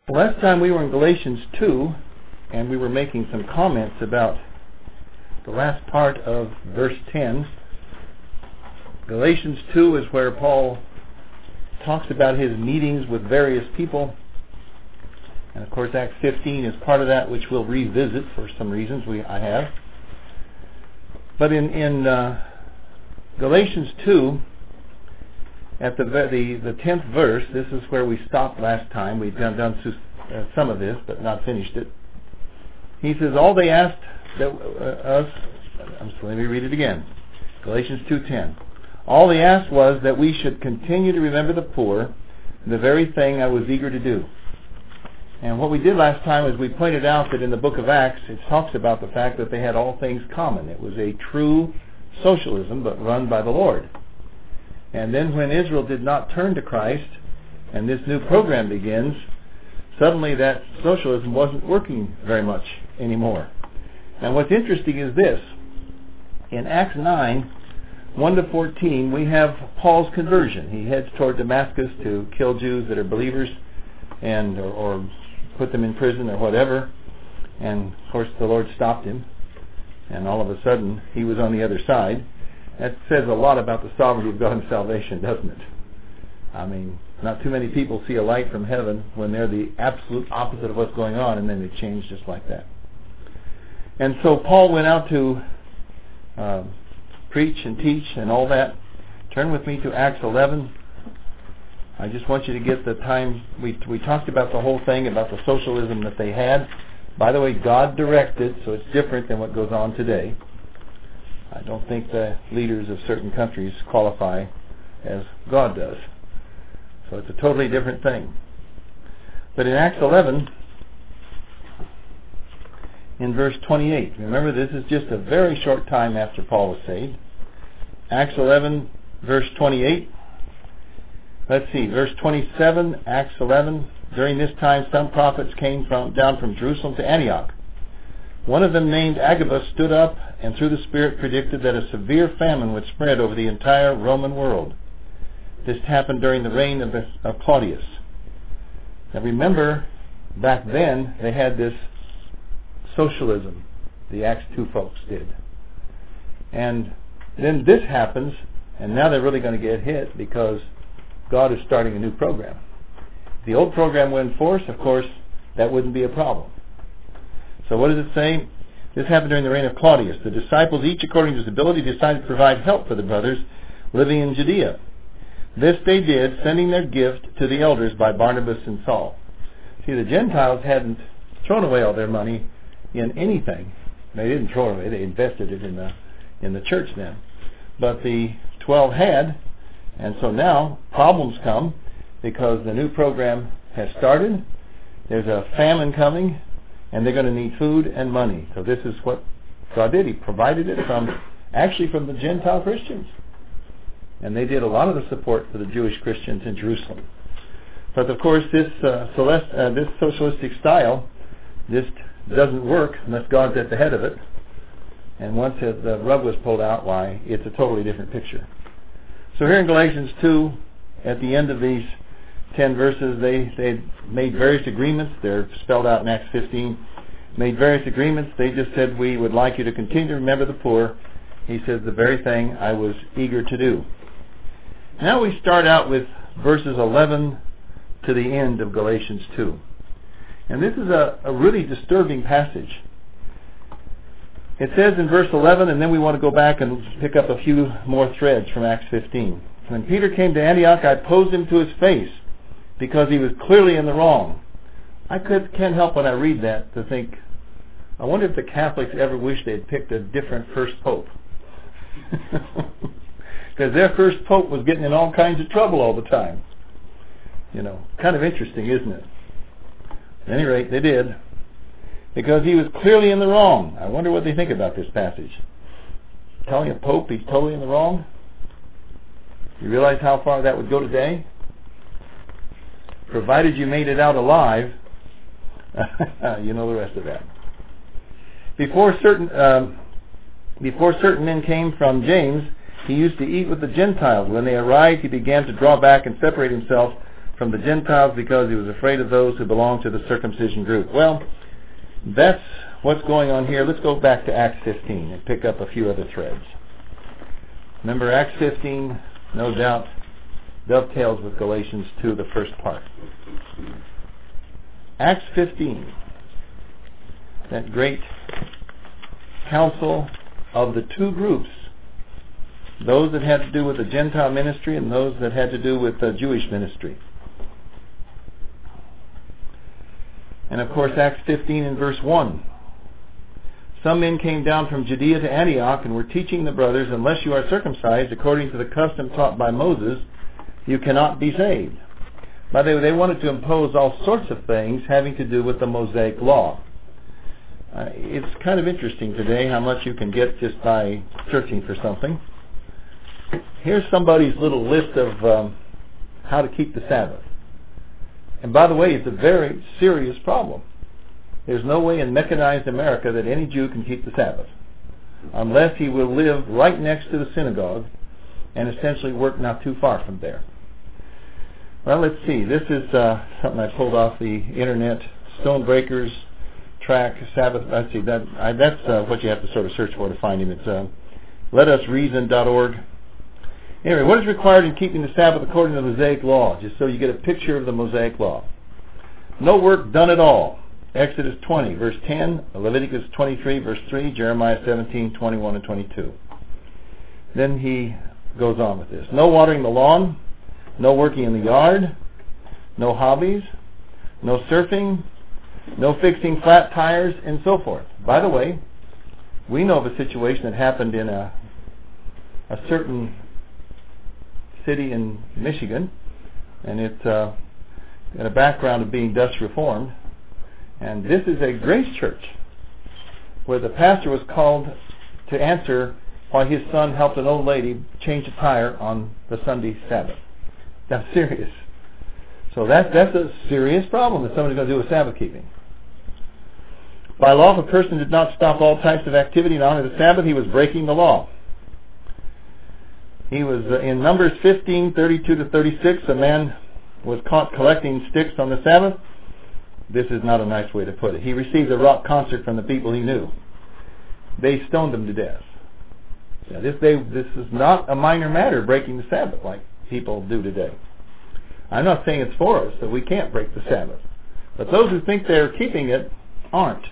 Last time we were in Galatians 2, and we were making some comments about the last part of verse 10. Galatians 2 is where Paul talks about his meetings with various people. And of course Acts 15 is part of that, which we'll revisit for some reasons I have. But in Galatians 2, at the 10th verse, this is where we stopped last time. We've done some of this, but not finished it. He says, all they asked let me read it again. Galatians 2:10. All they asked was that we should continue to remember the poor, the very thing I was eager to do. And what we did last time is we pointed out that in the book of Acts, it talks about the fact that they had all things common. It was a true socialism, but run by the Lord. And then when Israel did not turn to Christ, and this new program begins, suddenly that socialism wasn't working very much anymore. And what's interesting is this. In Acts 9, 1-14, we have Paul's conversion. He heads toward Damascus to kill Jews that are believers and or put them in prison or whatever. And of course the Lord stopped him, and all of a sudden he was on the other side. That says a lot about the sovereignty of God's salvation, doesn't it? I mean, not too many people see a light from heaven when they're the absolute opposite of what's going on, and then they change just like that. And so Paul went out to preach and teach and all that. Turn with me to Acts 11. I just want you to get the time. We talked about the whole thing, about the socialism that they had. By the way, God directed, so it's different than what goes on today. I don't think the leaders of certain countries qualify as God does. So it's a totally different thing. But in Acts 11, in verse 28, remember this is just a very short time after Paul was saved. Acts 11, verse 28. Let's see, verse 27, Acts 11. During this time some prophets came down from Jerusalem to Antioch. One of them, named Agabus, stood up and through the Spirit predicted that a severe famine would spread over the entire Roman world. This happened during the reign of Claudius. Now remember, back then they had this socialism. The Acts 2 folks did. And then this happens, and now they're really going to get hit because God is starting a new program. If the old program went in force, of course, that wouldn't be a problem. So what does it say? This happened during the reign of Claudius. The disciples, each according to his ability, decided to provide help for the brothers living in Judea. This they did, sending their gift to the elders by Barnabas and Saul. See, the Gentiles hadn't thrown away all their money in anything. They didn't throw it away. They invested it in the church then. But the 12 had, and so now problems come because the new program has started. There's a famine coming, and they're going to need food and money. So this is what God did. He provided it from the Gentile Christians. And they did a lot of the support for the Jewish Christians in Jerusalem. But of course this socialistic style just doesn't work unless God's at the head of it. And once the rug was pulled out, why, it's a totally different picture. So here in Galatians 2, at the end of these 10 verses, they made various agreements. They're spelled out in Acts 15. Made various agreements. They just said, we would like you to continue to remember the poor. He says, the very thing I was eager to do. Now we start out with verses 11 to the end of Galatians 2. And this is a really disturbing passage. It says in verse 11, and then we want to go back and pick up a few more threads from Acts 15. When Peter came to Antioch, I opposed him to his face because he was clearly in the wrong. I can't help when I read that to think, I wonder if the Catholics ever wish they had picked a different first pope. Because their first pope was getting in all kinds of trouble all the time. You know, kind of interesting, isn't it? At any rate, they did. Because he was clearly in the wrong. I wonder what they think about this passage. Telling a pope he's totally in the wrong? You realize how far that would go today? Provided you made it out alive, you know the rest of that. Before certain men came from James, he used to eat with the Gentiles. When they arrived, he began to draw back and separate himself from the Gentiles because he was afraid of those who belonged to the circumcision group. Well, that's what's going on here. Let's go back to Acts 15 and pick up a few other threads. Remember, Acts 15, no doubt, dovetails with Galatians 2, the first part. Acts 15, that great council of the two groups, those that had to do with the Gentile ministry and those that had to do with the Jewish ministry. And of course, Acts 15 and verse 1. Some men came down from Judea to Antioch and were teaching the brothers, unless you are circumcised according to the custom taught by Moses, you cannot be saved. By the way, they wanted to impose all sorts of things having to do with the Mosaic law. It's kind of interesting today how much you can get just by searching for something. Here's somebody's little list of how to keep the Sabbath. And by the way, it's a very serious problem. There's no way in mechanized America that any Jew can keep the Sabbath unless he will live right next to the synagogue and essentially work not too far from there. Well, let's see. This is something I pulled off the internet. Stonebreakers track Sabbath. Let's see. That's what you have to sort of search for to find him. It's letusreason.org. Anyway, what is required in keeping the Sabbath according to the Mosaic law? Just so you get a picture of the Mosaic law. No work done at all. Exodus 20, verse 10, Leviticus 23, verse 3, Jeremiah 17, 21, and 22. Then he goes on with this. No watering the lawn, no working in the yard, no hobbies, no surfing, no fixing flat tires, and so forth. By the way, we know of a situation that happened in a certain city in Michigan, and it's got a background of being Dutch Reformed. And this is a grace church where the pastor was called to answer why his son helped an old lady change a tire on the Sunday Sabbath. That's serious. So that's a serious problem that somebody's going to do with Sabbath keeping. By law, if a person did not stop all types of activity in honor of the Sabbath, he was breaking the law. He was in Numbers 15, 32 to 36, a man was caught collecting sticks on the Sabbath. This is not a nice way to put it. He received a rock concert from the people he knew. They stoned him to death. Now, this is not a minor matter, breaking the Sabbath like people do today. I'm not saying it's for us that we can't break the Sabbath. But those who think they're keeping it aren't.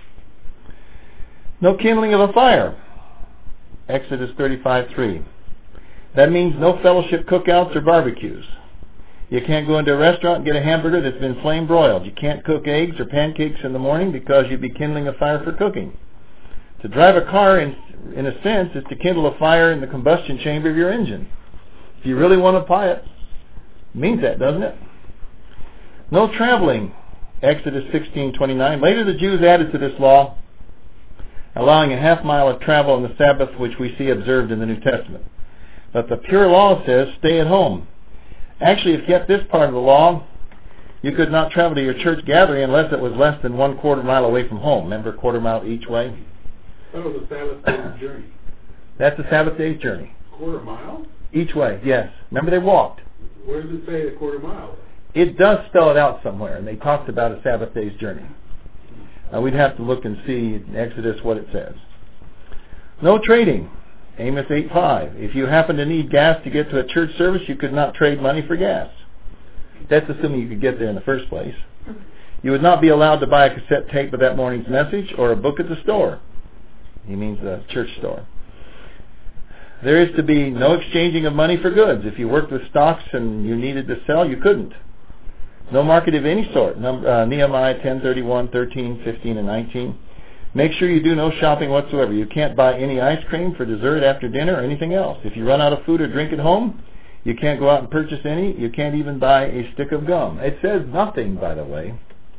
No kindling of a fire. Exodus 35:3. That means no fellowship cookouts or barbecues. You can't go into a restaurant and get a hamburger that's been flame broiled. You can't cook eggs or pancakes in the morning because you'd be kindling a fire for cooking. To drive a car, in a sense, is to kindle a fire in the combustion chamber of your engine. If you really want to apply it, it means that, doesn't it? No traveling. Exodus 16:29. Later the Jews added to this law, allowing a half mile of travel on the Sabbath, which we see observed in the New Testament. But the pure law says, stay at home. Actually, if you get this part of the law, you could not travel to your church gathering unless it was less than 1/4 mile away from home. Remember, 1/4 mile each way? That was a Sabbath day's journey. That's a Sabbath day's journey. 1/4 mile? Each way, yes. Remember, they walked. Where does it say a 1/4 mile? It does spell it out somewhere, and they talked about a Sabbath day's journey. We'd have to look and see in Exodus what it says. No trading. Amos 8:5. If you happen to need gas to get to a church service, you could not trade money for gas. That's assuming you could get there in the first place. You would not be allowed to buy a cassette tape of that morning's message or a book at the store. He means the church store. There is to be no exchanging of money for goods. If you worked with stocks and you needed to sell, you couldn't. No market of any sort. Nehemiah 10:31, 13, 15, and 19. Make sure you do no shopping whatsoever. You can't buy any ice cream for dessert after dinner or anything else. If you run out of food or drink at home, you can't go out and purchase any. You can't even buy a stick of gum. It says nothing, by the way.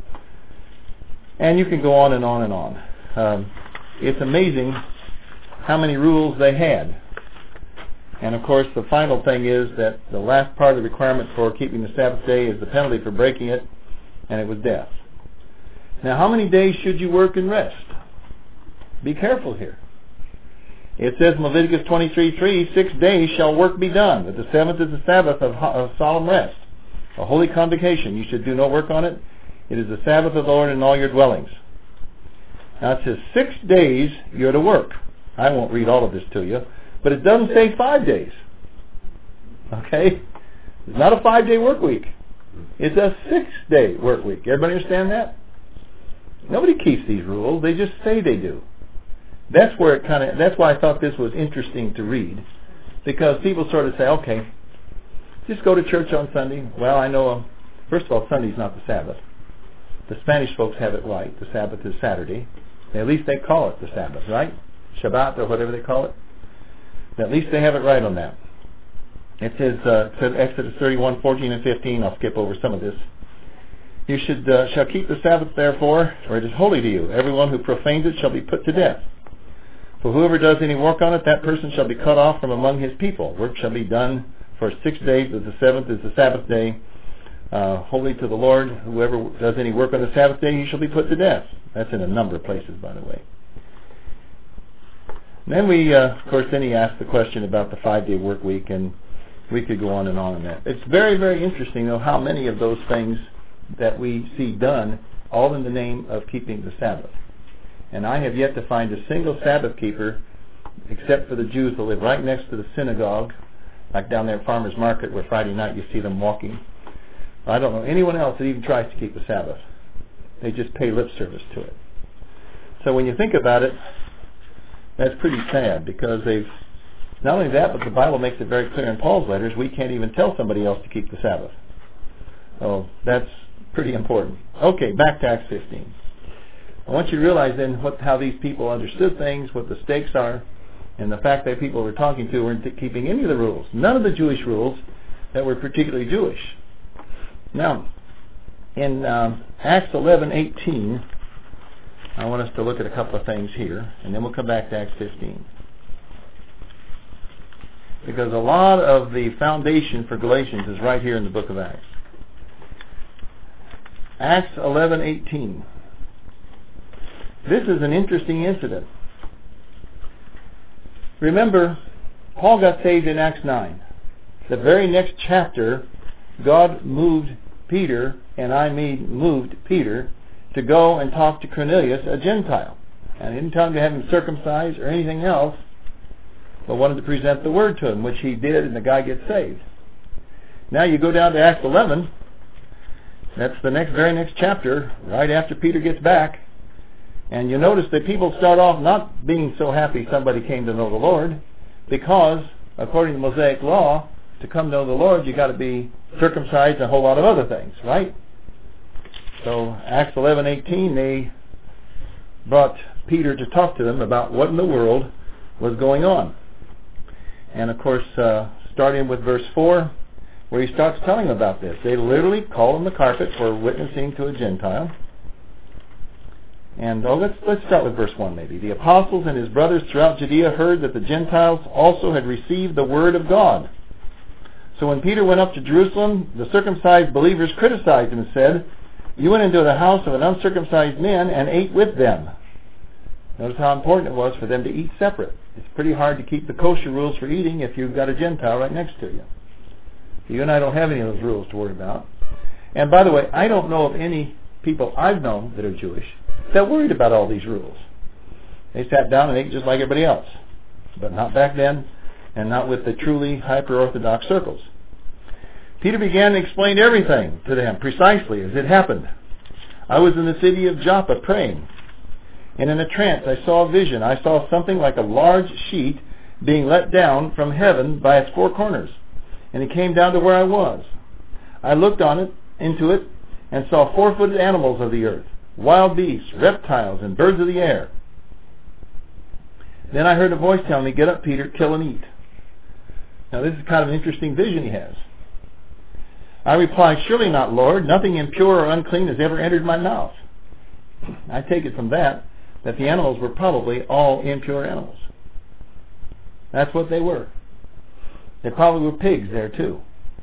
And you can go on and on and on. It's amazing how many rules they had. And of course, the final thing is that the last part of the requirement for keeping the Sabbath day is the penalty for breaking it, and it was death. Now, how many days should you work and rest? Be careful here. It says in Leviticus 23:3, 6 days shall work be done, but the seventh is the Sabbath of solemn rest. A holy convocation. You should do no work on it. It is the Sabbath of the Lord in all your dwellings. Now it says 6 days you're to work. I won't read all of this to you, but it doesn't say 5 days. Okay? It's not a 5-day work week. It's a 6-day work week. Everybody understand that? Nobody keeps these rules. They just say they do. That's why I thought this was interesting to read, because people sort of say, okay, just go to church on Sunday. Well, I know, first of all, Sunday's not the Sabbath. The Spanish folks have it right. The Sabbath is Saturday. At least they call it the Sabbath, right? Shabbat or whatever they call it. At least they have it right on that. It says Exodus 31, 14 and 15. I'll skip over some of this. You shall keep the Sabbath therefore, for it is holy to you. Everyone who profanes it shall be put to death. For whoever does any work on it, that person shall be cut off from among his people. Work shall be done for 6 days, but the seventh is the Sabbath day, holy to the Lord. Whoever does any work on the Sabbath day, he shall be put to death. That's in a number of places, by the way. And then then he asked the question about the 5-day work week, and we could go on that. It's very, very interesting, though, how many of those things that we see done, all in the name of keeping the Sabbath. And I have yet to find a single Sabbath keeper, except for the Jews that live right next to the synagogue, like down there at Farmer's Market, where Friday night you see them walking. I don't know anyone else that even tries to keep the Sabbath. They just pay lip service to it. So when you think about it, that's pretty sad, because they've, not only that, but the Bible makes it very clear in Paul's letters, we can't even tell somebody else to keep the Sabbath. So that's pretty important. Okay, back to Acts 15. I want you to realize then how these people understood things, what the stakes are, and the fact that people we're talking to weren't keeping any of the rules. None of the Jewish rules that were particularly Jewish. Now, in Acts 11:18, I want us to look at a couple of things here, and then we'll come back to Acts 15. Because a lot of the foundation for Galatians is right here in the book of Acts. Acts 11:18. This is an interesting incident. Remember, Paul got saved in Acts 9. The very next chapter, God moved Peter, moved Peter to go and talk to Cornelius, a Gentile. And he didn't tell him to have him circumcised or anything else, but wanted to present the word to him, which he did, and the guy gets saved. Now you go down to Acts 11. That's the very next chapter, right after Peter gets back. And you notice that people start off not being so happy somebody came to know the Lord, because, according to Mosaic law, to come to know the Lord, you've got to be circumcised and a whole lot of other things, right? So, Acts 11:18, they brought Peter to talk to them about what in the world was going on. And, of course, starting with verse 4, where he starts telling them about this. They literally call him the carpet for witnessing to a Gentile. And let's start with verse 1 maybe. The apostles and his brothers throughout Judea heard that the Gentiles also had received the word of God. So when Peter went up to Jerusalem, the circumcised believers criticized him and said, "You went into the house of an uncircumcised man and ate with them." Notice how important it was for them to eat separate. It's pretty hard to keep the kosher rules for eating if you've got a Gentile right next to you. You and I don't have any of those rules to worry about. And by the way, I don't know of any people I've known that are Jewish that worried about all these rules. They sat down and ate just like everybody else. But not back then, and not with the truly hyper-Orthodox circles. Peter began to explain everything to them precisely as it happened. "I was in the city of Joppa praying, and in a trance I saw a vision. I saw something like a large sheet being let down from heaven by its four corners, and it came down to where I was. I looked into it, and saw four-footed animals of the earth, wild beasts, reptiles, and birds of the air. Then I heard a voice tell me, 'Get up, Peter, kill and eat.'" Now this is kind of an interesting vision he has. I replied, "Surely not, Lord. Nothing impure or unclean has ever entered my mouth." I take it from that the animals were probably all impure animals. That's what they were. They probably were pigs there too.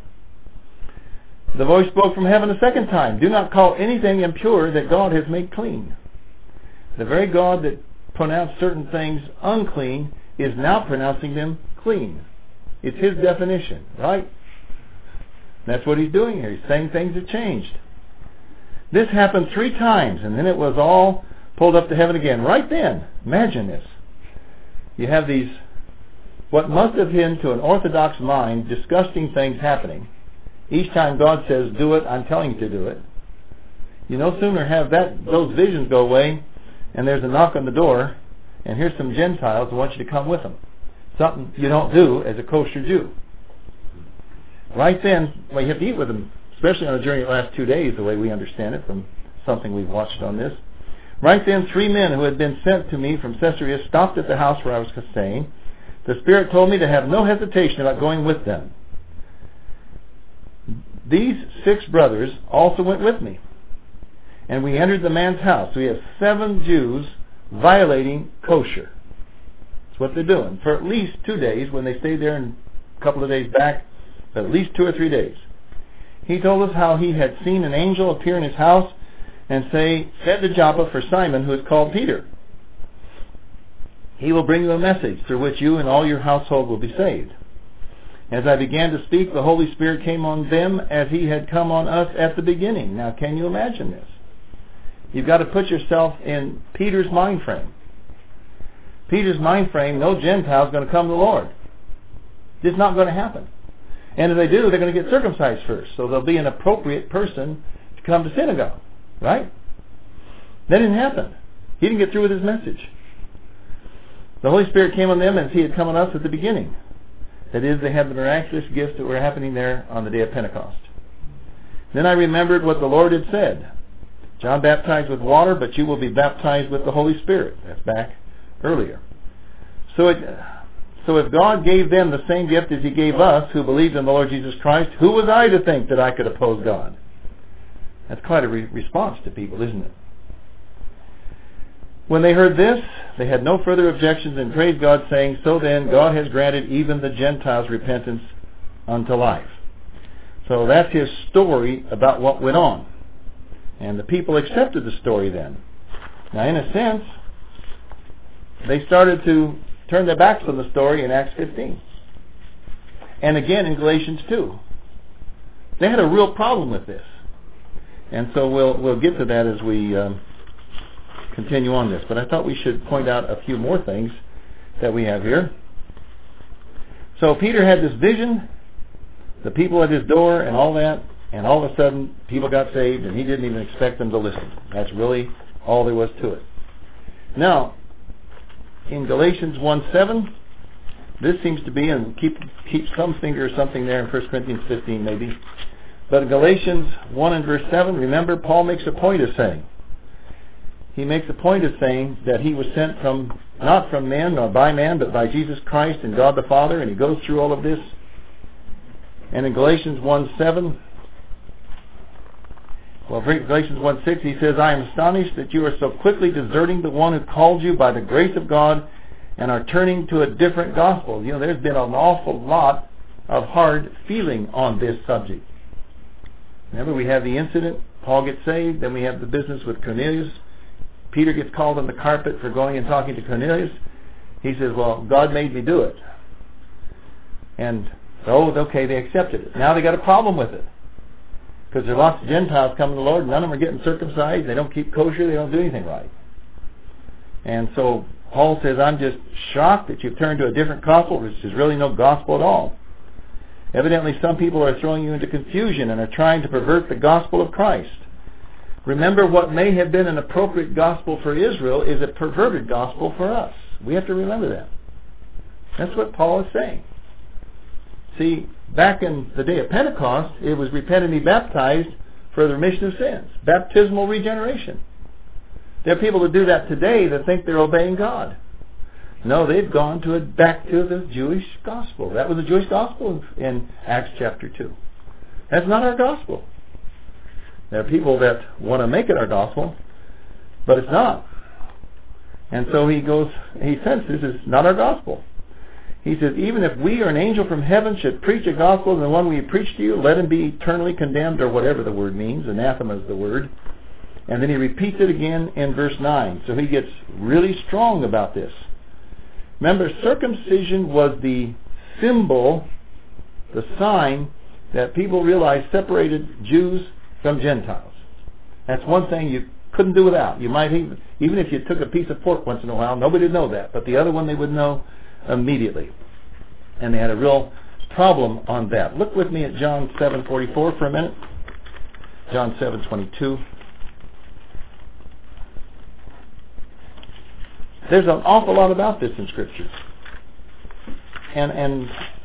The voice spoke from heaven a second time, "Do not call anything impure that God has made clean." The very God that pronounced certain things unclean is now pronouncing them clean. It's his definition, right? That's what he's doing here. He's saying things have changed. This happened 3 times, and then it was all pulled up to heaven again. Right then, imagine this. You have these, what must have been to an orthodox mind, disgusting things happening. Each time God says, do it, I'm telling you to do it. You no sooner have those visions go away, and there's a knock on the door, and here's some Gentiles who want you to come with them. Something you don't do as a kosher Jew. Right then, well, you have to eat with them, especially on a journey that lasts 2 days, the way we understand it from something we've watched on this. Right then, 3 men who had been sent to me from Caesarea stopped at the house where I was staying. The Spirit told me to have no hesitation about going with them. These 6 brothers also went with me, and we entered the man's house. We have 7 Jews violating kosher. That's what they're doing for at least 2 days. When they stayed there and a couple of days back, at least 2 or 3 days. He told us how he had seen an angel appear in his house and say, "Send to Joppa for Simon, who is called Peter. He will bring you a message through which you and all your household will be saved." As I began to speak, the Holy Spirit came on them as he had come on us at the beginning. Now, can you imagine this? You've got to put yourself in Peter's mind frame. Peter's mind frame, no Gentile is going to come to the Lord. It's not going to happen. And if they do, they're going to get circumcised first. So they'll be an appropriate person to come to synagogue. Right? That didn't happen. He didn't get through with his message. The Holy Spirit came on them as he had come on us at the beginning. That is, they had the miraculous gifts that were happening there on the day of Pentecost. Then I remembered what the Lord had said. John baptized with water, but you will be baptized with the Holy Spirit. That's back earlier. So if God gave them the same gift as he gave us, who believed in the Lord Jesus Christ, who was I to think that I could oppose God? That's quite a response to people, isn't it? When they heard this, they had no further objections and praised God, saying, "So then, God has granted even the Gentiles repentance unto life." So that's his story about what went on. And the people accepted the story then. Now, in a sense, they started to turn their backs on the story in Acts 15. And again in Galatians 2. They had a real problem with this. And so we'll get to that as we continue on this. But I thought we should point out a few more things that we have here. So Peter had this vision, the people at his door and all that, and all of a sudden people got saved and he didn't even expect them to listen. That's really all there was to it. Now, in Galatians 1:7, this seems to be, and keep some finger or something there in 1 Corinthians 15 maybe. But in Galatians 1 and verse 7, remember, Paul makes a point of saying, that he was sent from, not from men nor by man, but by Jesus Christ and God the Father, and he goes through all of this. And in Galatians 1:7, Galatians 1:6, he says, "I am astonished that you are so quickly deserting the one who called you by the grace of God and are turning to a different gospel." You know, there's been an awful lot of hard feeling on this subject. Remember, we have the incident, Paul gets saved, then we have the business with Cornelius. Peter gets called on the carpet for going and talking to Cornelius. He says, "Well, God made me do it." And, okay, they accepted it. Now they got a problem with it. Because there are lots of Gentiles coming to the Lord, none of them are getting circumcised, they don't keep kosher, they don't do anything right. And so Paul says, "I'm just shocked that you've turned to a different gospel, which is really no gospel at all. Evidently some people are throwing you into confusion and are trying to pervert the gospel of Christ. Remember, what may have been an appropriate gospel for Israel is a perverted gospel for us." We have to remember that. That's what Paul is saying. See, back in the day of Pentecost, it was repent and be baptized for the remission of sins. Baptismal regeneration. There are people who do that today that think they're obeying God. No, they've gone back to the Jewish gospel. That was the Jewish gospel in Acts chapter 2. That's not our gospel. There are people that want to make it our gospel, but it's not. And so he says this is not our gospel. He says, "Even if we or an angel from heaven should preach a gospel than the one we preach to you, let him be eternally condemned," or whatever the word means. Anathema is the word. And then he repeats it again in verse 9. So he gets really strong about this. Remember, circumcision was the symbol, the sign that people realize separated Jews from Gentiles. That's one thing you couldn't do without. You might even if you took a piece of pork once in a while, nobody would know that. But the other one they would know immediately. And they had a real problem on that. Look with me at John 7:44 for a minute. John 7:22. There's an awful lot about this in Scripture. And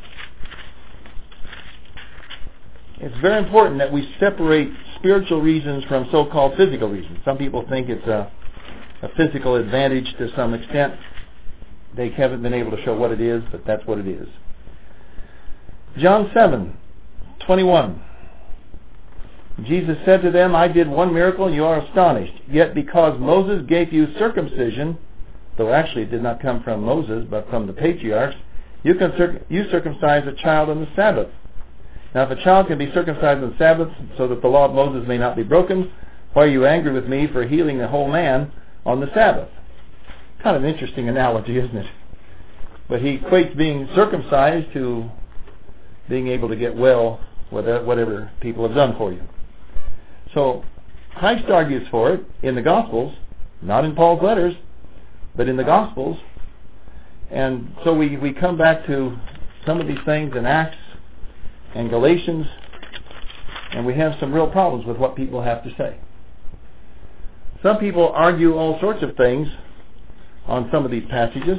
it's very important that we separate spiritual reasons from so-called physical reasons. Some people think it's a physical advantage to some extent. They haven't been able to show what it is, but that's what it is. John 7:21. Jesus said to them, I did one miracle, and you are astonished. Yet because Moses gave you circumcision, though actually it did not come from Moses, but from the patriarchs, you circumcise a child on the Sabbath. Now if a child can be circumcised on the Sabbath, so that the law of Moses may not be broken, why are you angry with me for healing the whole man on the Sabbath? Kind of an interesting analogy, isn't it? But he equates being circumcised to being able to get well with whatever people have done for you. So Christ argues for it in the Gospels, not in Paul's letters, but in the Gospels. And so we come back to some of these things in Acts and Galatians, and we have some real problems with what people have to say. Some people argue all sorts of things on some of these passages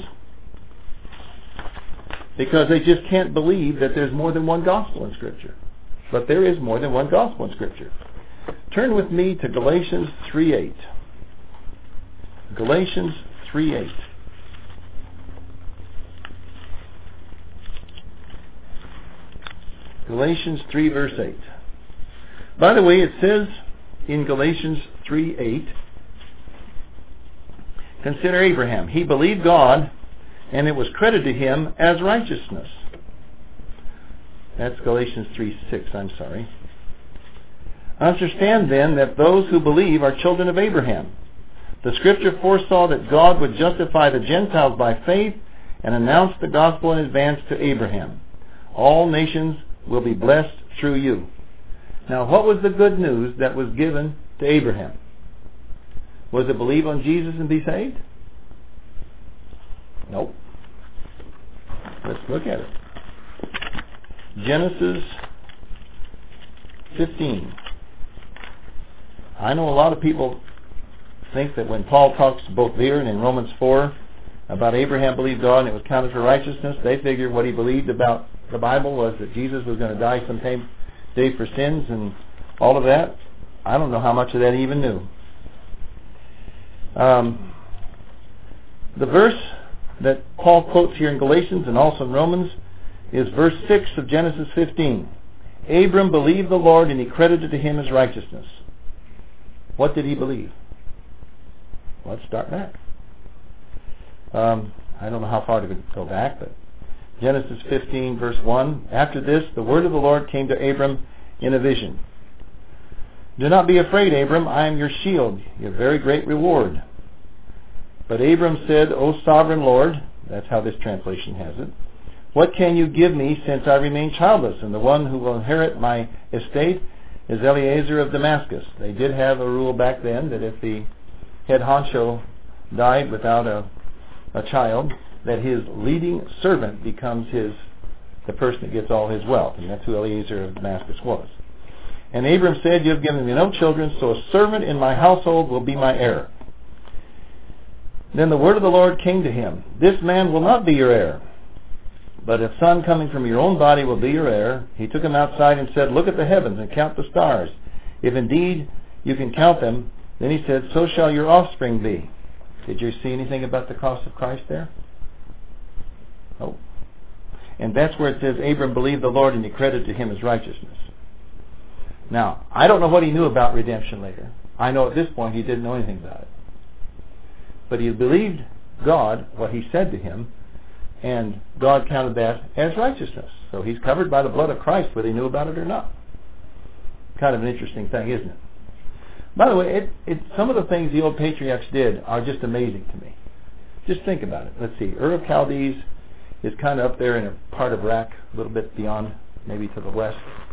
because they just can't believe that there's more than one gospel in Scripture. But there is more than one gospel in Scripture. Turn with me to Galatians 3:8. Galatians 3:8. Galatians 3 verse 8. By the way, it says in Galatians 3:8, consider Abraham. He believed God, and it was credited to him as righteousness. That's Galatians 3:6, I'm sorry. Understand then that those who believe are children of Abraham. The Scripture foresaw that God would justify the Gentiles by faith and announce the gospel in advance to Abraham. All nations will be blessed through you. Now, what was the good news that was given to Abraham? Was it believe on Jesus and be saved? Nope. Let's look at it. Genesis 15. I know a lot of people think that when Paul talks both there and in Romans 4 about Abraham believed God and it was counted for righteousness, they figured what he believed about the Bible was that Jesus was going to die sometime day for sins and all of that. I don't know how much of that he even knew. The verse that Paul quotes here in Galatians and also in Romans is verse 6 of Genesis 15. Abram believed the Lord and he credited to him as righteousness. What did he believe? Let's start back. I don't know how far to go back, but Genesis 15 verse 1. After this, the word of the Lord came to Abram in a vision. Do not be afraid, Abram. I am your shield, your very great reward. But Abram said, O sovereign Lord, that's how this translation has it, what can you give me since I remain childless? And the one who will inherit my estate is Eliezer of Damascus. They did have a rule back then that if the head honcho died without a child, that his leading servant becomes the person that gets all his wealth. And that's who Eliezer of Damascus was. And Abram said, you have given me no children, so a servant in my household will be my heir. Then the word of the Lord came to him. This man will not be your heir, but a son coming from your own body will be your heir. He took him outside and said, look at the heavens and count the stars. If indeed you can count them, then he said, so shall your offspring be. Did you see anything about the cross of Christ there? Oh. And that's where it says, Abram believed the Lord and he credited to him as righteousness. Now, I don't know what he knew about redemption later. I know at this point he didn't know anything about it. But he believed God, what he said to him, and God counted that as righteousness. So he's covered by the blood of Christ, whether he knew about it or not. Kind of an interesting thing, isn't it? By the way, some of the things the old patriarchs did are just amazing to me. Just think about it. Let's see. Ur of Chaldees is kind of up there in a part of Iraq, a little bit beyond, maybe to the west.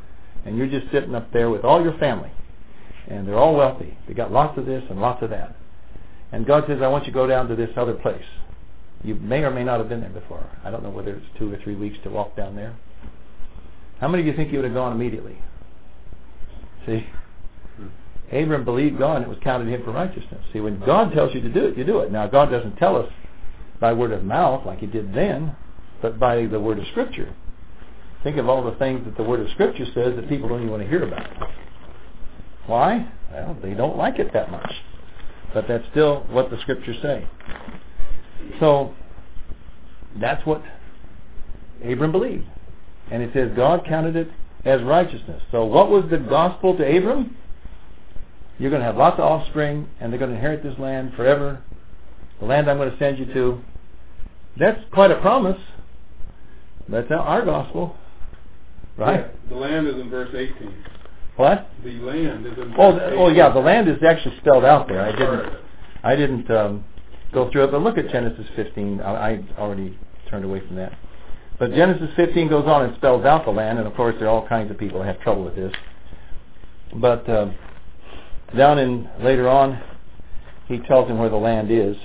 and you're just sitting up there with all your family, and they're all wealthy. They got lots of this and lots of that. And God says, I want you to go down to this other place. You may or may not have been there before. I don't know whether it's 2 or 3 weeks to walk down there. How many of you think you would have gone immediately? See? Abram believed God and it was counted to him for righteousness. See, when God tells you to do it, you do it. Now, God doesn't tell us by word of mouth like he did then, but by the word of Scripture. Think of all the things that the word of Scripture says that people don't even want to hear about. Why? Well, they don't like it that much. But that's still what the Scriptures say. So, that's what Abram believed. And it says God counted it as righteousness. So what was the gospel to Abram? You're going to have lots of offspring, and they're going to inherit this land forever. The land I'm going to send you to. That's quite a promise. That's our gospel. Right? Yeah, the land is in verse 18. What? The land is in verse 18. Oh yeah, the land is actually spelled out there. I didn't go through it, but look at Genesis 15. I already turned away from that. But Genesis 15 goes on and spells out the land, and of course there are all kinds of people that have trouble with this. But down in later on, he tells him where the land is.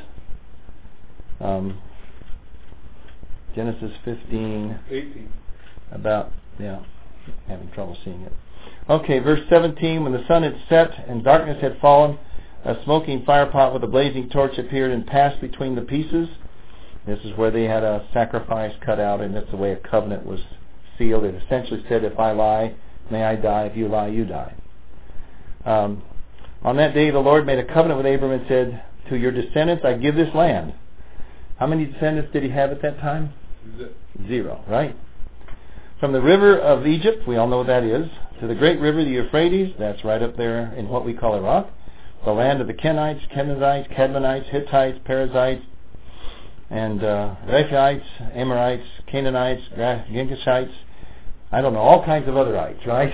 Genesis 15. 18. Having trouble seeing it. Okay, verse 17. When the sun had set and darkness had fallen, a smoking firepot with a blazing torch appeared and passed between the pieces. This is where they had a sacrifice cut out, and that's the way a covenant was sealed. It essentially said, if I lie, may I die. If you lie, you die. On that day, the Lord made a covenant with Abram and said, to your descendants I give this land. How many descendants did he have at that time? 0, right? From the river of Egypt, we all know what that is, to the great river, the Euphrates, that's right up there in what we call Iraq, the land of the Kenites, Kenizzites, Cadmonites, Hittites, Perizzites, and Rephaites, Amorites, Canaanites, Girgashites, I don't know, all kinds of other ites, right?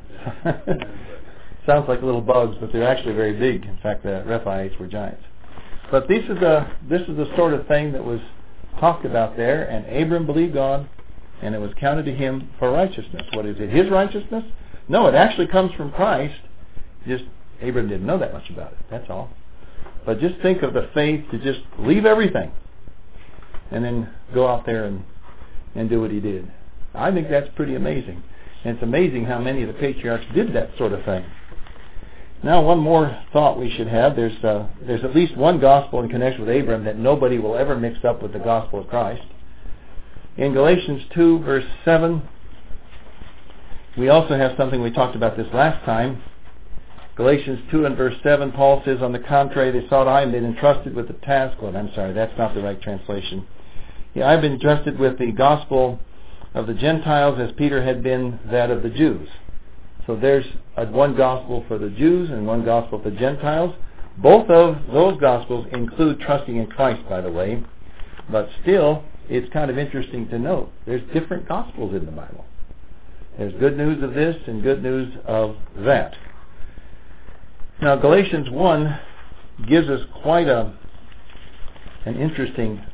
Sounds like little bugs, but they're actually very big. In fact, the Rephaites were giants. But this is the sort of thing that was talked about there, and Abram believed God, and it was counted to him for righteousness. What is it? His righteousness? No, it actually comes from Christ. Just Abram didn't know that much about it. That's all. But just think of the faith to just leave everything and then go out there and do what he did. I think that's pretty amazing. And it's amazing how many of the patriarchs did that sort of thing. Now, one more thought we should have. There's at least one gospel in connection with Abram that nobody will ever mix up with the gospel of Christ. In Galatians 2, verse 7, we also have something, we talked about this last time. Galatians 2 and verse 7, Paul says, on the contrary, they thought I had been entrusted with the task. Well, I'm sorry, that's not the right translation. Yeah, I've been entrusted with the gospel of the Gentiles as Peter had been that of the Jews. So there's one gospel for the Jews and one gospel for the Gentiles. Both of those gospels include trusting in Christ, by the way. But still, it's kind of interesting to note there's different gospels in the Bible. There's good news of this and good news of that. Now, Galatians 1 gives us quite an interesting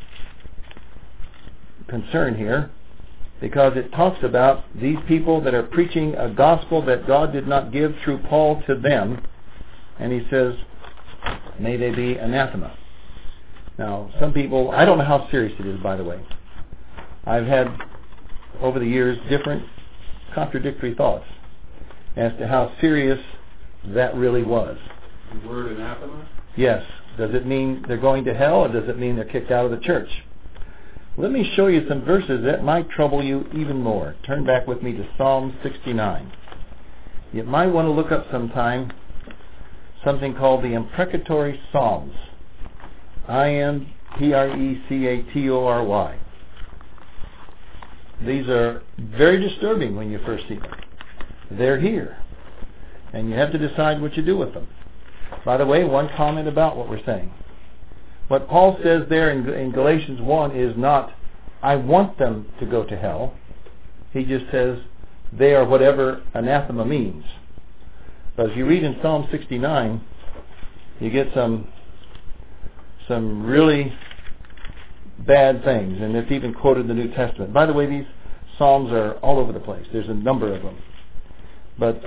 concern here, because it talks about these people that are preaching a gospel that God did not give through Paul to them, and he says, may they be anathema. Now, some people, I don't know how serious it is, by the way. I've had, over the years, different contradictory thoughts as to how serious that really was. The word anathema? Yes. Does it mean they're going to hell, or does it mean they're kicked out of the church? Let me show you some verses that might trouble you even more. Turn back with me to Psalm 69. You might want to look up sometime something called the Imprecatory Psalms. Imprecatory. These are very disturbing when you first see them. They're here, and you have to decide what you do with them. By the way, one comment about what we're saying. What Paul says there in Galatians 1 is not, I want them to go to hell. He just says, they are whatever anathema means. But if you read in Psalm 69, you get some really bad things, and it's even quoted in the New Testament. By the way, these Psalms are all over the place. There's a number of them. But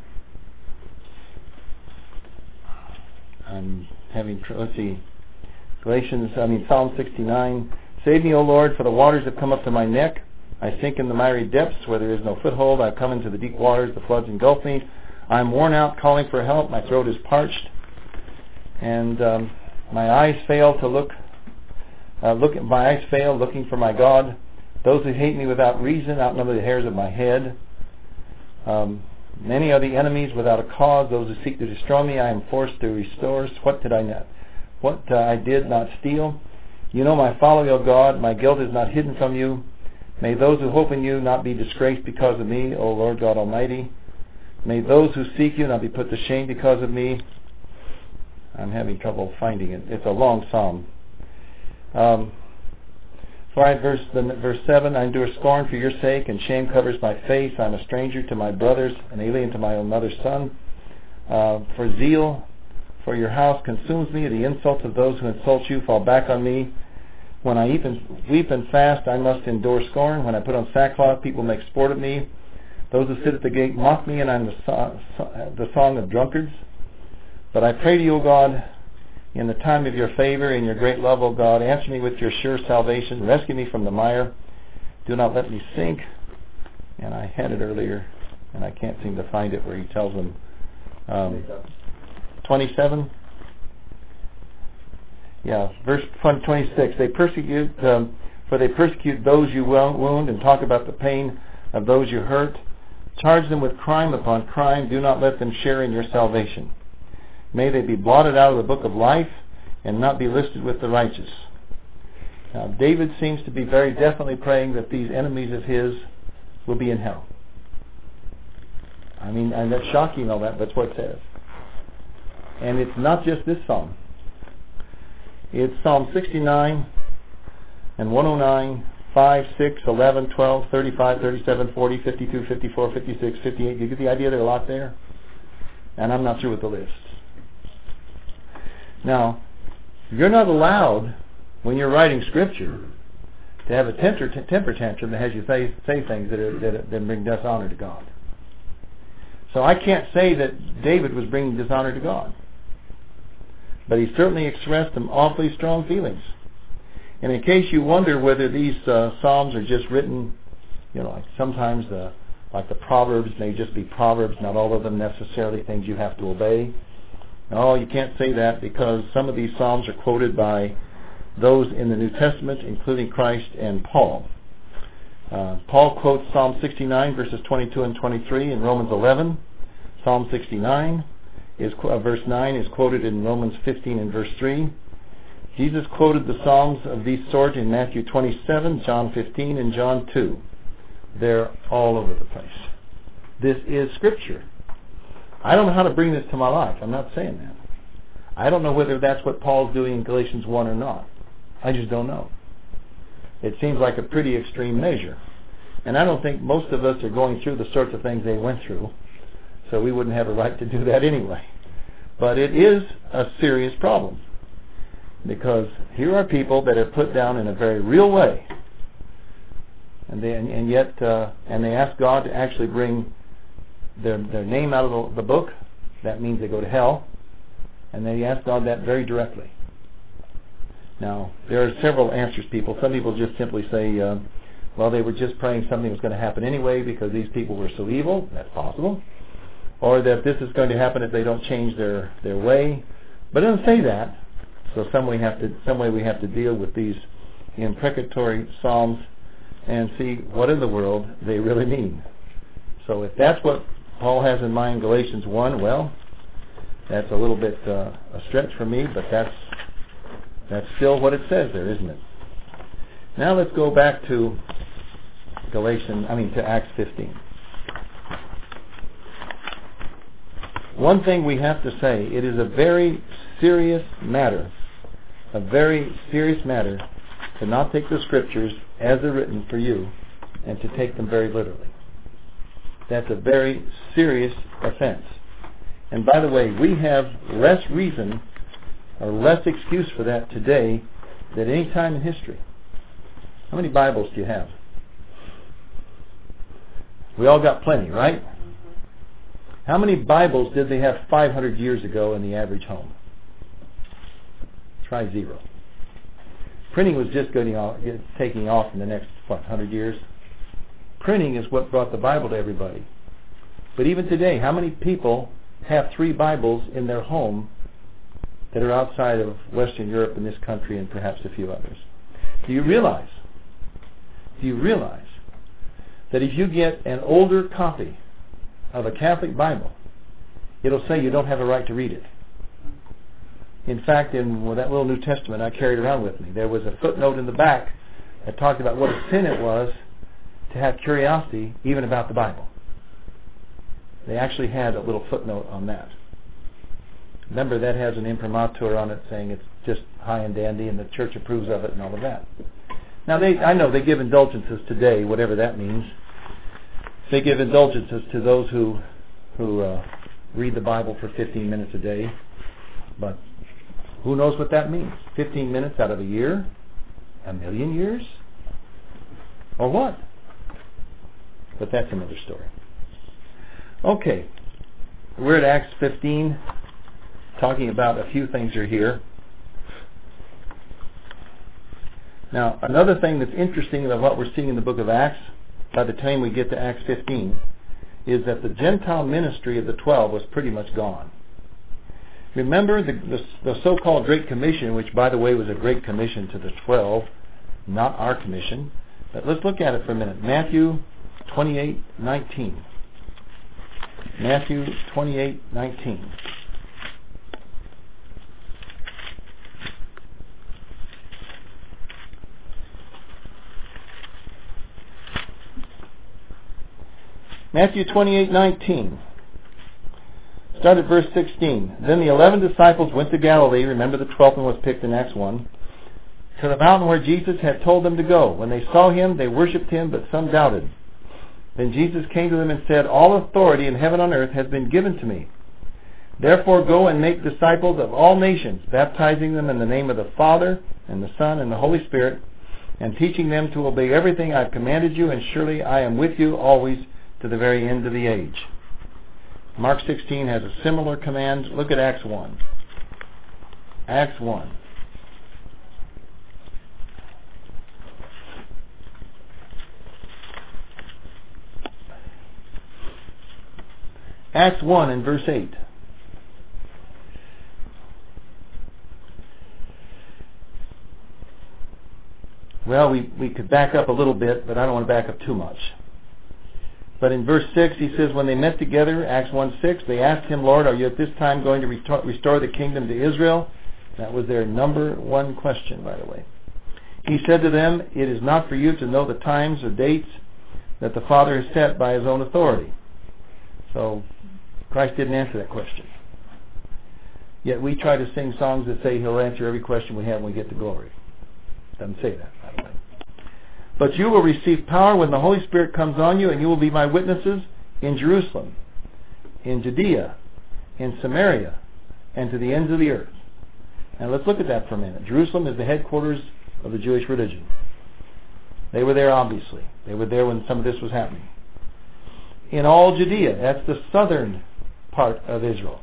I'm having, let's see, Psalm 69. Save me, O Lord, for the waters have come up to my neck. I sink in the miry depths where there is no foothold. I come into the deep waters, the floods engulf me. I am worn out, calling for help. My throat is parched, and my eyes fail to look. My eyes fail, looking for my God. Those who hate me without reason outnumber the hairs of my head. Many are the enemies without a cause. Those who seek to destroy me, I am forced to restore. What I did not steal. You know my folly, O God. My guilt is not hidden from you. May those who hope in you not be disgraced because of me, O Lord God Almighty. May those who seek you not be put to shame because of me. I'm having trouble finding it. It's a long psalm. Verse 7, I endure scorn for your sake, and shame covers my face. I'm a stranger to my brothers, an alien to my own mother's son. For zeal for your house consumes me. The insults of those who insult you fall back on me. When I weep and fast, I must endure scorn. When I put on sackcloth, people make sport of me. Those who sit at the gate mock me, and I'm the song of drunkards. But I pray to you, O God, in the time of your favor, in your great love, O God, answer me with your sure salvation. Rescue me from the mire. Do not let me sink. And I had it earlier, and I can't seem to find it where he tells them. 27. Yeah, verse 26. They persecute, for they persecute those you wound, and talk about the pain of those you hurt. Charge them with crime upon crime. Do not let them share in your salvation. May they be blotted out of the book of life and not be listed with the righteous. Now, David seems to be very definitely praying that these enemies of his will be in hell. I mean, and that's shocking, all that, but that's what it says. And it's not just this psalm. It's Psalm 69 and 109, 5, 6, 11, 12, 35, 37, 40, 52, 54, 56, 58. You get the idea? There are a lot there. And I'm not through with the list. Now, you're not allowed, when you're writing Scripture, to have a temper tantrum that has you say things that bring dishonor to God. So I can't say that David was bringing dishonor to God. But he certainly expressed some awfully strong feelings. And in case you wonder whether these Psalms are just written, like sometimes like the Proverbs may just be Proverbs, not all of them necessarily things you have to obey. No, you can't say that, because some of these Psalms are quoted by those in the New Testament, including Christ and Paul. Paul quotes Psalm 69, verses 22 and 23 in Romans 11. Psalm 69, verse 9, is quoted in Romans 15 and verse 3. Jesus quoted the Psalms of these sort in Matthew 27, John 15, and John 2. They're all over the place. This is Scripture. I don't know how to bring this to my life. I'm not saying that. I don't know whether that's what Paul's doing in Galatians 1 or not. I just don't know. It seems like a pretty extreme measure. And I don't think most of us are going through the sorts of things they went through, so we wouldn't have a right to do that anyway. But it is a serious problem, because here are people that are put down in a very real way, and they ask God to actually bring their name out of the book. That means they go to hell, and they ask God that very directly. Now, there are several answers, people. Some people just simply say, well, they were just praying something was going to happen anyway because these people were so evil. That's possible. Or that this is going to happen if they don't change their way. But it doesn't say that. So some way we have to deal with these imprecatory psalms and see what in the world they really mean. So if that's what Paul has in mind, Galatians 1, well, that's a little bit a stretch for me, but that's still what it says there, isn't it? Now let's go back to Acts 15. One thing we have to say, it is a very serious matter to not take the Scriptures as they're written for you and to take them very literally. That's a very serious offense. And by the way, we have less reason or less excuse for that today than any time in history. How many Bibles do you have? We all got plenty, right? How many Bibles did they have 500 years ago in the average home? Try 0. Printing was just taking off in the next, 100 years? Printing is what brought the Bible to everybody. But even today, how many people have 3 Bibles in their home that are outside of Western Europe and this country and perhaps a few others? Do you realize that if you get an older copy of a Catholic Bible, it'll say you don't have a right to read it? In fact, in that little New Testament I carried around with me, there was a footnote in the back that talked about what a sin it was to have curiosity even about the Bible. They actually had a little footnote on that. Remember, that has an imprimatur on it saying it's just high and dandy and the church approves of it and all of that. Now, I know they give indulgences today, whatever that means. They give indulgences to those who read the Bible for 15 minutes a day. But who knows what that means? 15 minutes out of a year? A million years? Or what? But that's another story. Okay. We're at Acts 15, talking about a few things are here. Now, another thing that's interesting about what we're seeing in the book of Acts, by the time we get to Acts 15, is that the Gentile ministry of the 12 was pretty much gone. Remember the so-called Great Commission, which, by the way, was a Great Commission to the 12, not our commission. But let's look at it for a minute. Matthew 28:19. Matthew 28:19. Matthew 28:19. Start at verse 16. Then the 11 disciples went to Galilee. Remember, the 12th one was picked in Acts 1. To the mountain where Jesus had told them to go. When they saw him, they worshipped him, but some doubted. Then Jesus came to them and said, All authority in heaven and earth has been given to me. Therefore go and make disciples of all nations, baptizing them in the name of the Father, and the Son, and the Holy Spirit, and teaching them to obey everything I've commanded you, and surely I am with you always to the very end of the age. Mark 16 has a similar command. Look at Acts 1. Acts 1. Acts 1 and verse 8. Well, we could back up a little bit, but I don't want to back up too much. But in verse 6, he says, when they met together, Acts 1:6, they asked him, Lord, are you at this time going to restore the kingdom to Israel? That was their number one question, by the way. He said to them, it is not for you to know the times or dates that the Father has set by his own authority. So Christ didn't answer that question. Yet we try to sing songs that say he'll answer every question we have when we get to glory. Doesn't say that, by the way. But you will receive power when the Holy Spirit comes on you, and you will be my witnesses in Jerusalem, in Judea, in Samaria, and to the ends of the earth. Now let's look at that for a minute. Jerusalem is the headquarters of the Jewish religion. They were there, obviously. They were there when some of this was happening. In all Judea, that's the southern part of Israel.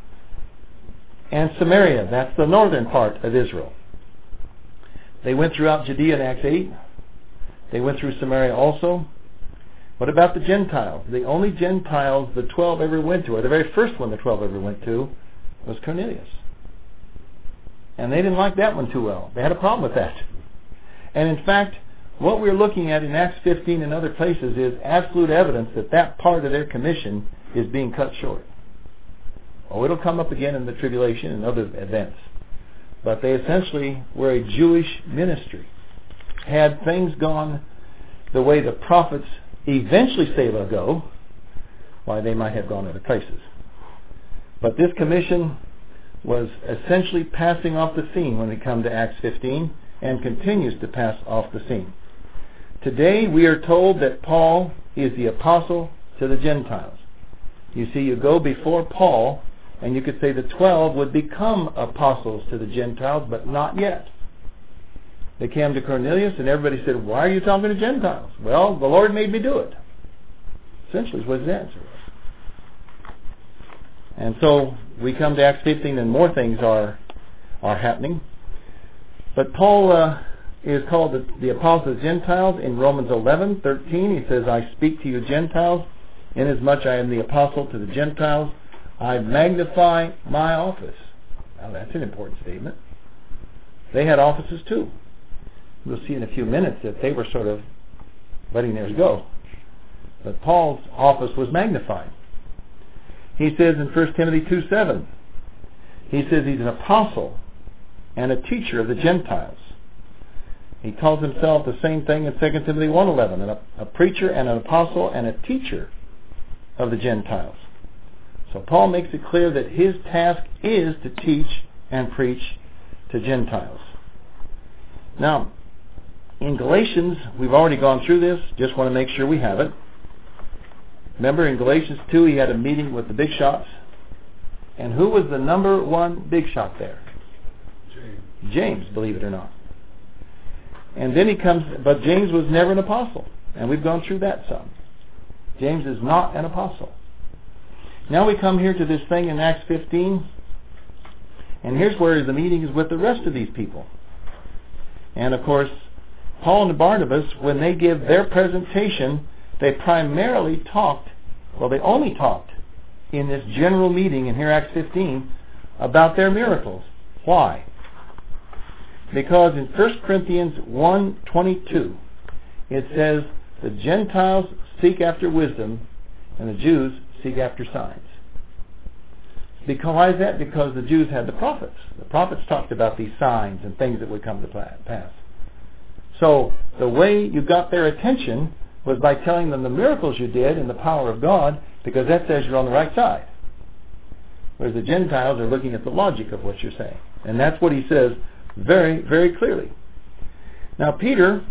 And Samaria, that's the northern part of Israel. They went throughout Judea in Acts 8. They went through Samaria also. What about the Gentiles? The only Gentiles the 12 ever went to, or the very first one the 12 ever went to, was Cornelius. And they didn't like that one too well. They had a problem with that. And in fact, what we're looking at in Acts 15 and other places is absolute evidence that that part of their commission is being cut short. Oh, it'll come up again in the tribulation and other events. But they essentially were a Jewish ministry. Had things gone the way the prophets eventually say they'll go, why, they might have gone other places. But this commission was essentially passing off the scene when we come to Acts 15, and continues to pass off the scene. Today we are told that Paul is the apostle to the Gentiles. You see, you go before Paul, and you could say the 12 would become apostles to the Gentiles, but not yet. They came to Cornelius, and everybody said, why are you talking to Gentiles? Well, the Lord made me do it. Essentially is what his answer was. And so we come to Acts 15 and more things are happening. But Paul is called the Apostle of the Gentiles in Romans 11:13. He says, I speak to you Gentiles, inasmuch I am the Apostle to the Gentiles. I magnify my office. Now that's an important statement. They had offices too. We'll see in a few minutes that they were sort of letting theirs go. But Paul's office was magnified. He says in 1 Timothy 2:7, he says he's an apostle and a teacher of the Gentiles. He calls himself the same thing in 2 Timothy 1:11, a preacher and an apostle and a teacher of the Gentiles. So Paul makes it clear that his task is to teach and preach to Gentiles. Now, in Galatians, we've already gone through this, just want to make sure we have it. Remember in Galatians 2, he had a meeting with the big shots. And who was the number one big shot there? James, believe it or not. And then he comes, but James was never an apostle. And we've gone through that some. James is not an apostle. Now we come here to this thing in Acts 15. And here's where the meeting is with the rest of these people. And of course, Paul and Barnabas, when they give their presentation, they primarily they only talked in this general meeting in here, Acts 15, about their miracles. Why? Because in 1 Corinthians 1:22, it says, the Gentiles seek after wisdom, and the Jews seek after signs. Why is that? Because the Jews had the prophets. The prophets talked about these signs and things that would come to pass. So the way you got their attention was by telling them the miracles you did and the power of God, because that says you're on the right side. Whereas the Gentiles are looking at the logic of what you're saying. And that's what he says very, very clearly. Now Peter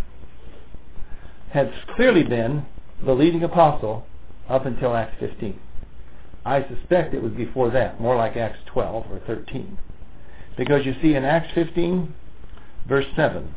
had clearly been the leading apostle up until Acts 15. I suspect it was before that, more like Acts 12 or 13. Because you see in Acts 15, verse 7.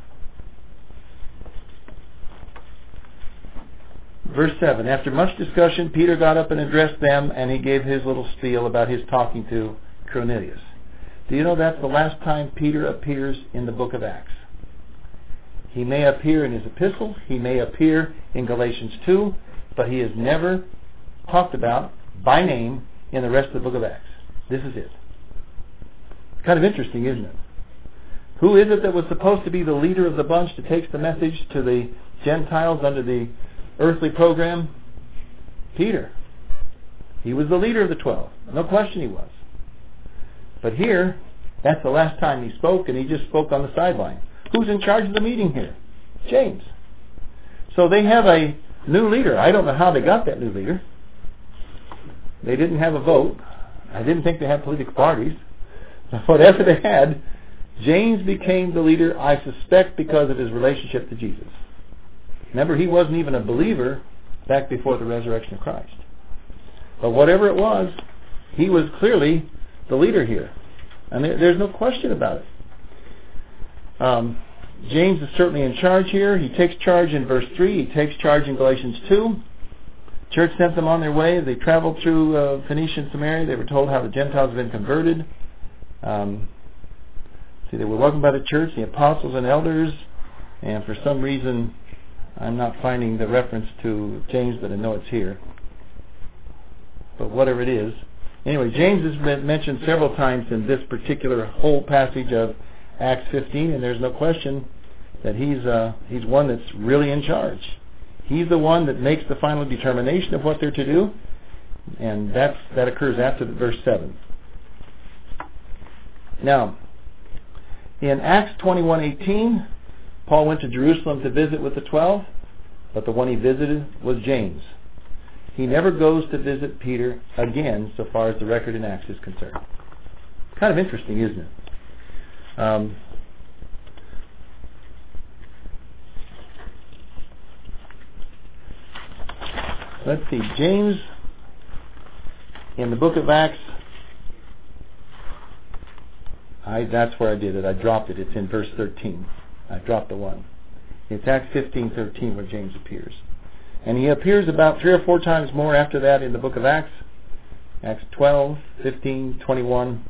Verse 7, after much discussion, Peter got up and addressed them, and he gave his little spiel about his talking to Cornelius. Do you know that's the last time Peter appears in the book of Acts? He may appear in his epistle, he may appear in Galatians 2, but he is never talked about by name in the rest of the book of Acts. This is it. Kind of interesting, isn't it? Who is it that was supposed to be the leader of the bunch that takes the message to the Gentiles under the earthly program? Peter. He was the leader of the 12. No question he was. But here, that's the last time he spoke, and he just spoke on the sideline. Who's in charge of the meeting here? James. So they have a new leader. I don't know how they got that new leader. They didn't have a vote. I didn't think they had political parties. Whatever they had, James became the leader, I suspect, because of his relationship to Jesus. Remember, he wasn't even a believer back before the resurrection of Christ. But whatever it was, he was clearly the leader here. And there's no question about it. James is certainly in charge here. He takes charge in verse 3. He takes charge in Galatians 2. Church sent them on their way. They traveled through Phoenicia and Samaria. They were told how the Gentiles had been converted. They were welcomed by the church, the apostles and elders. And for some reason, I'm not finding the reference to James, but I know it's here. But whatever it is. Anyway, James has been mentioned several times in this particular whole passage of Acts 15, and there's no question that he's one that's really in charge. He's the one that makes the final determination of what they're to do, and that occurs after verse 7. Now, in Acts 21:18, Paul went to Jerusalem to visit with the 12, but the one he visited was James. He never goes to visit Peter again, so far as the record in Acts is concerned. Kind of interesting, isn't it? Let's see, James, in the book of Acts, that's where I did it. I dropped it. It's in verse 13. I dropped the one. It's Acts 15:13 where James appears. And he appears about 3 or 4 times more after that in the book of Acts. Acts 12, 15, 21.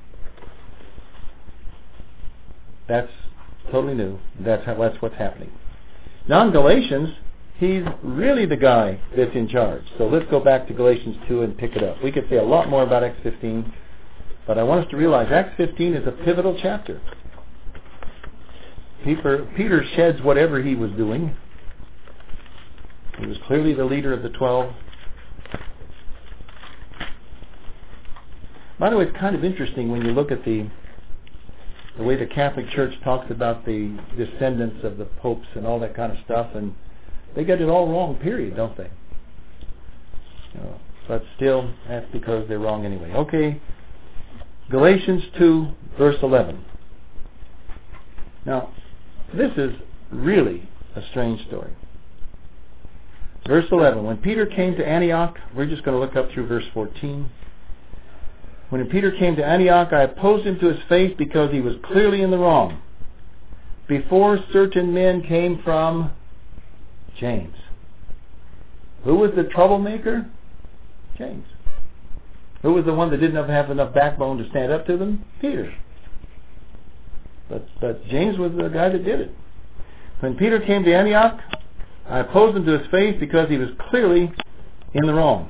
That's totally new. That's what's happening. Now in Galatians, he's really the guy that's in charge. So let's go back to Galatians 2 and pick it up. We could say a lot more about Acts 15, but I want us to realize Acts 15 is a pivotal chapter. Peter sheds whatever he was doing. He was clearly the leader of the 12. By the way, it's kind of interesting when you look at the way the Catholic Church talks about the descendants of the popes and all that kind of stuff, and they get it all wrong, period, don't they? But still, that's because they're wrong anyway. Okay, Galatians 2, verse 11. Now, this is really a strange story. Verse 11, when Peter came to Antioch, we're just going to look up through verse 14. When Peter came to Antioch, I opposed him to his face because he was clearly in the wrong. Before certain men came from James. Who was the troublemaker? James. Who was the one that didn't have enough backbone to stand up to them? Peter. But James was the guy that did it. When Peter came to Antioch, I opposed him to his face because he was clearly in the wrong.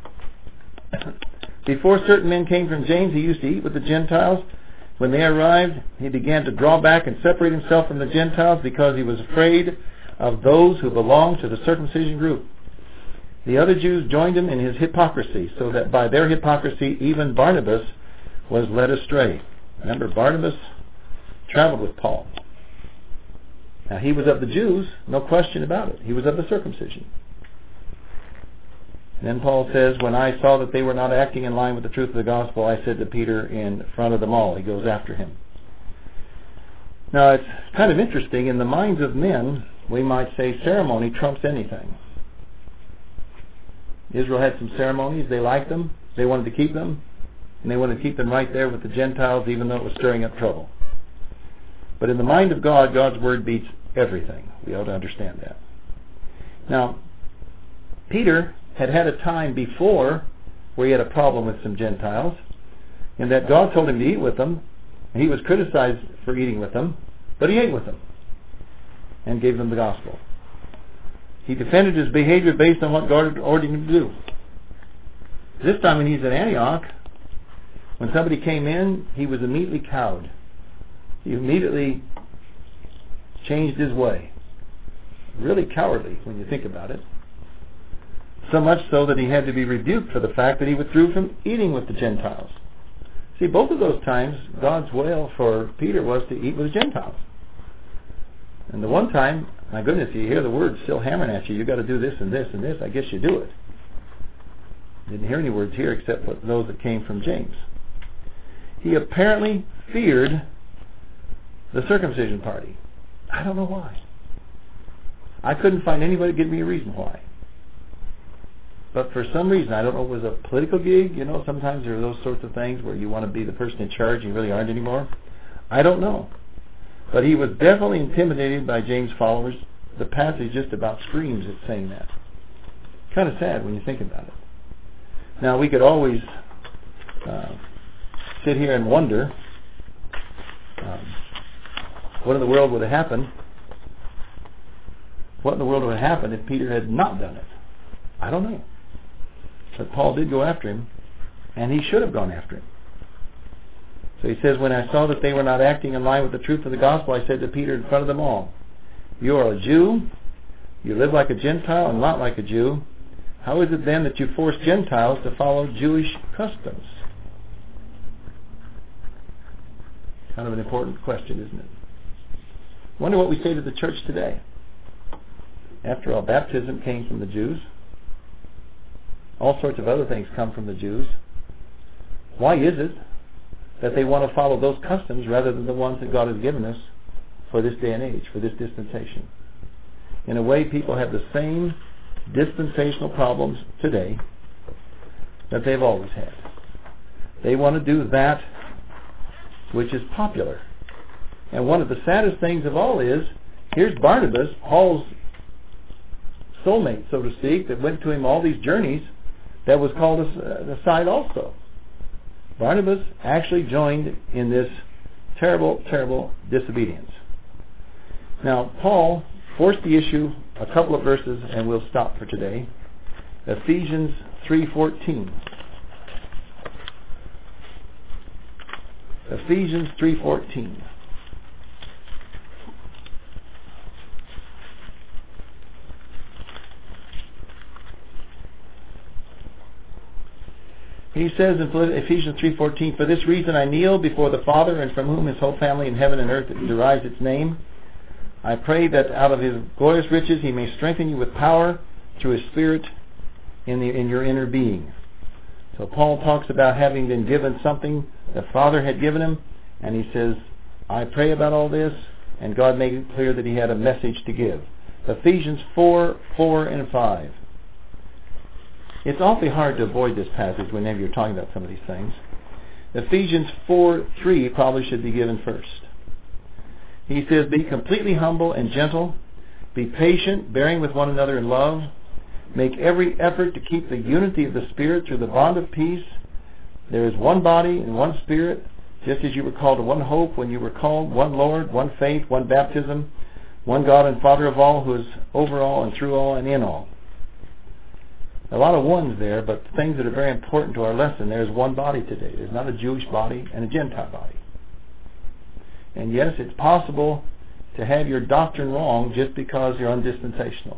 Before certain men came from James, he used to eat with the Gentiles. When they arrived, he began to draw back and separate himself from the Gentiles because he was afraid of those who belonged to the circumcision group. The other Jews joined him in his hypocrisy, so that by their hypocrisy even Barnabas was led astray. Remember, Barnabas traveled with Paul. Now, he was of the Jews, no question about it. He was of the circumcision. And then Paul says, when I saw that they were not acting in line with the truth of the gospel, I said to Peter in front of them all. He goes after him. Now, it's kind of interesting. In the minds of men, we might say ceremony trumps anything. Israel had some ceremonies. They liked them. They wanted to keep them. And they wanted to keep them right there with the Gentiles, even though it was stirring up trouble. But in the mind of God, God's word beats everything. We ought to understand that. Now, Peter had a time before where he had a problem with some Gentiles, and that God told him to eat with them, and he was criticized for eating with them, but he ate with them and gave them the gospel. He defended his behavior based on what God had ordered him to do. This time when he's at Antioch, when somebody came in, he was immediately cowed. He immediately changed his way. Really cowardly when you think about it. So much so that he had to be rebuked for the fact that he withdrew from eating with the Gentiles. See, both of those times, God's will for Peter was to eat with the Gentiles. And the one time, my goodness, you hear the words still hammering at you, you've got to do this and this and this, I guess you do it. Didn't hear any words here except for those that came from James. He apparently feared the circumcision party. I don't know why. I couldn't find anybody to give me a reason why. But for some reason, I don't know, it was a political gig. You know, sometimes there are those sorts of things where you want to be the person in charge and you really aren't anymore. I don't know. But he was definitely intimidated by James' followers. The passage just about screams at saying that. Kind of sad when you think about it. Now, we could always sit here and wonder what in the world would have happened. What in the world would have happened if Peter had not done it? I don't know. But Paul did go after him, and he should have gone after him. So he says, when I saw that they were not acting in line with the truth of the gospel, I said to Peter in front of them all, you are a Jew, you live like a Gentile and not like a Jew. How is it then that you force Gentiles to follow Jewish customs? Kind of an important question, isn't it? I wonder what we say to the church today. After all, baptism came from the Jews. All sorts of other things come from the Jews. Why is it that they want to follow those customs rather than the ones that God has given us for this day and age, for this dispensation? In a way, people have the same dispensational problems today that they've always had. They want to do that which is popular. And one of the saddest things of all is, here's Barnabas, Paul's soulmate, so to speak, that went to him all these journeys, that was called aside also. Barnabas actually joined in this terrible, terrible disobedience. Now, Paul forced the issue a couple of verses, and we'll stop for today. Ephesians 3:14. Ephesians 3:14. He says in Ephesians 3:14, "For this reason I kneel before the Father, and from whom his whole family in heaven and earth derives its name. I pray that out of his glorious riches he may strengthen you with power through his Spirit in your inner being." So Paul talks about having been given something the Father had given him, and he says, I pray about all this, and God made it clear that he had a message to give. Ephesians 4:4 and 5. It's awfully hard to avoid this passage whenever you're talking about some of these things. Ephesians 4:3 probably should be given first. He says, "Be completely humble and gentle. Be patient, bearing with one another in love. Make every effort to keep the unity of the Spirit through the bond of peace. There is one body and one Spirit, just as you were called to one hope when you were called, one Lord, one faith, one baptism, one God and Father of all, who is over all and through all and in all." A lot of ones there, but things that are very important to our lesson. There's one body today. There's not a Jewish body and a Gentile body. And yes, it's possible to have your doctrine wrong just because you're undispensational.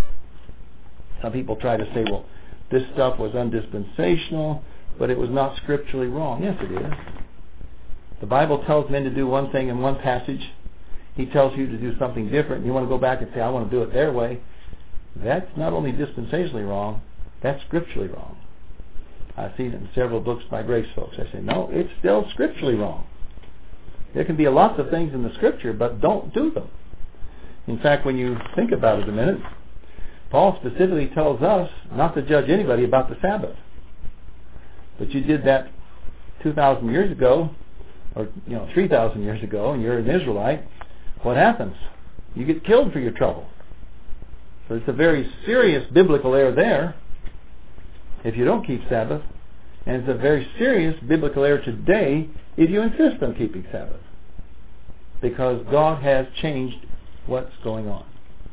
Some people try to say, well, this stuff was undispensational, but it was not scripturally wrong. Yes, it is. The Bible tells men to do one thing in one passage. He tells you to do something different. You want to go back and say, I want to do it their way. That's not only dispensationally wrong, that's scripturally wrong. I've seen it in several books by grace folks. I say, no, it's still scripturally wrong. There can be lots of things in the scripture, but don't do them. In fact, when you think about it a minute, Paul specifically tells us not to judge anybody about the Sabbath. But you did that 2,000 years ago, or 3,000 years ago, and you're an Israelite. What happens? You get killed for your trouble. So it's a very serious biblical error there if you don't keep Sabbath. And it's a very serious biblical error today if you insist on keeping Sabbath. Because God has changed what's going on.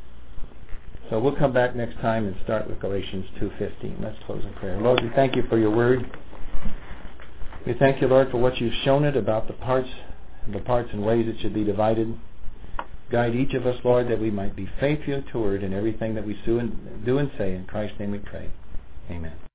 So we'll come back next time and start with Galatians 2:15. Let's close in prayer. Lord, we thank you for your word. We thank you, Lord, for what you've shown it about the parts and ways it should be divided. Guide each of us, Lord, that we might be faithful to word in everything that we do and say. In Christ's name we pray. Amen.